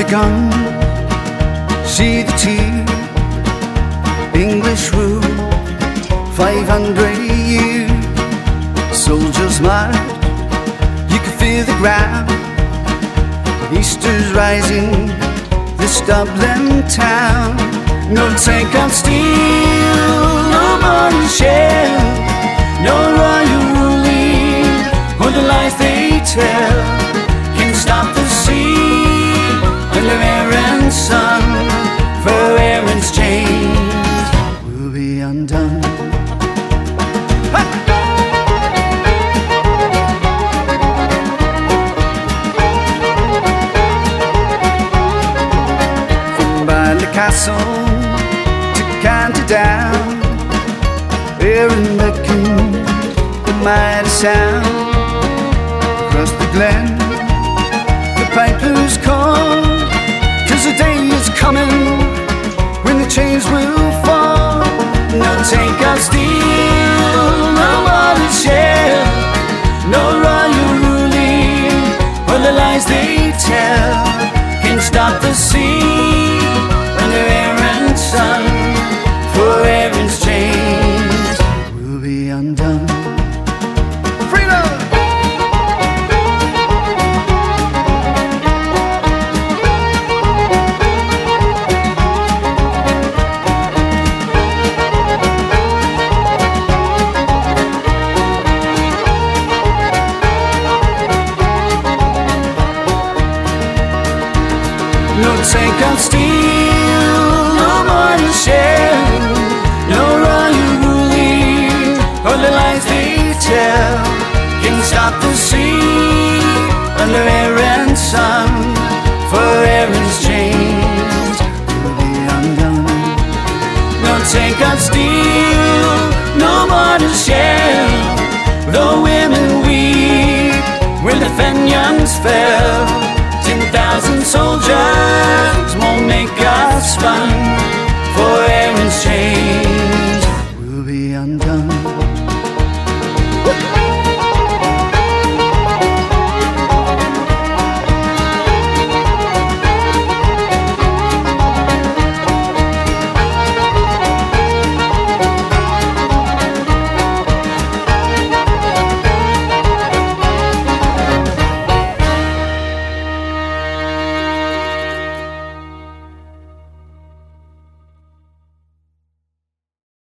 gun, see the tea, English rule, 500 years, soldiers march, you can feel the ground, Easter's rising, this Dublin town. No tank on steel, no modern shell, no royal ruling, or the lies they tell can stop the sea under Aaron's sun. For Aaron's chains will be undone. From Bally Castle to Canterdown, Aaron beckoned the mighty sound. Across the glen, the pipers call, 'cause the day is coming when the chains will fall. No tank of steel, no modern shell, no royal ruling, or the lies they tell can stop the sea under Aaron's sun. For Aaron's chains will be undone. Freedom! No tank of steel, no modern shell, no royal ruling, or the lies they tell can stop the sea under Aaron's sun. For Aaron's chains will be undone. No tank of steel, no modern shell, though women weep when the Fenians fell. 10,000 soldiers won't make us run. For Aaron's chains